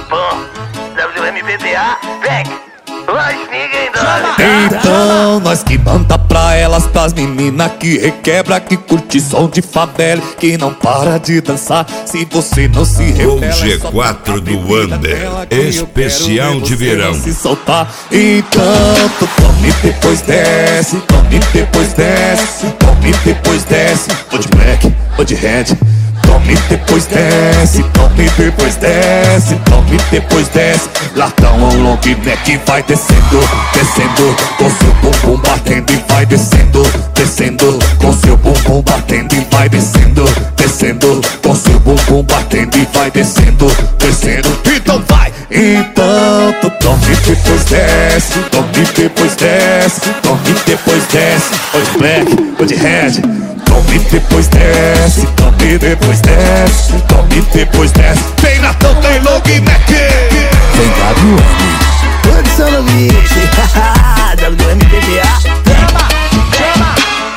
bom. WMPTA, vem. Mas ninguém dá. Então nós que manda pra elas, pras meninas que requebra, que curte som de favela, que não para de dançar. Se você não se revela, o G4 do Wander, especial de verão. Se soltar. Então tu tome depois desce, tome depois desce, tome depois desce. Ou de black, ou de red. Tome depois desce, tome depois desce, tome depois desce. Latão ou long neck vai descendo, descendo, com seu bumbum batendo e vai descendo, descendo, com seu bumbum batendo e vai descendo, descendo, com seu bumbum batendo e vai descendo, descendo. Então vai! Então tu tome depois desce, tome depois desce, tome depois desce. Ou de black, ou de red. Tome depois desce, tome depois desce, tome depois desce. Tem Natão, tem long neck. Tem WM. Produção no beat. WMPTA. Chama.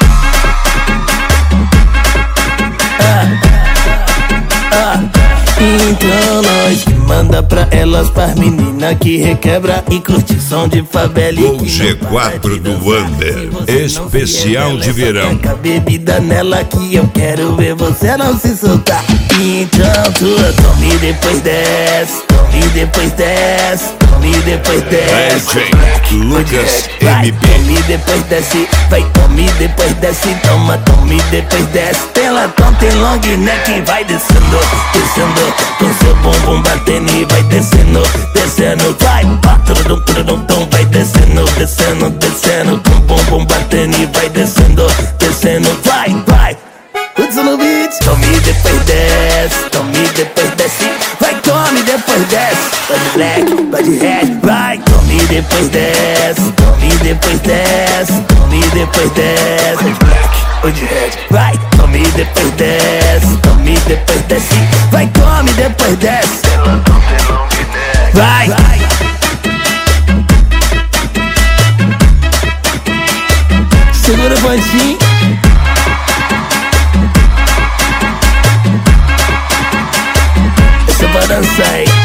Então nós que manda pra elas, pras meninas que requebra e curte som de favela. O G4 do Wander, especial de verão. Taca bebida nela que eu quero ver você não se soltar. Então tu tome depois desce, tome depois desce, tome depois desce. Lucas Vai, MB. tome depois desce, vai, tome depois desce, toma, tome depois desce. Tem latão, tem long neck, vai descendo, descendo, com seu bumbum batendo e vai descendo, descendo. Vai, tudum, vai descendo, descendo, descendo, com bumbum batendo e vai descendo, descendo. Vai, Hudson no beat. Tome depois desce, tome depois desce, vai, tome depois desce. Vai de black, vai de red, vai, tome depois desce, tome depois desce, tome depois desce. Vai de black, vai de red, vai, tome depois desce, tome depois desce, vai, tome depois desce. Vai. Segura o pontinho. Essa pra dançar aí.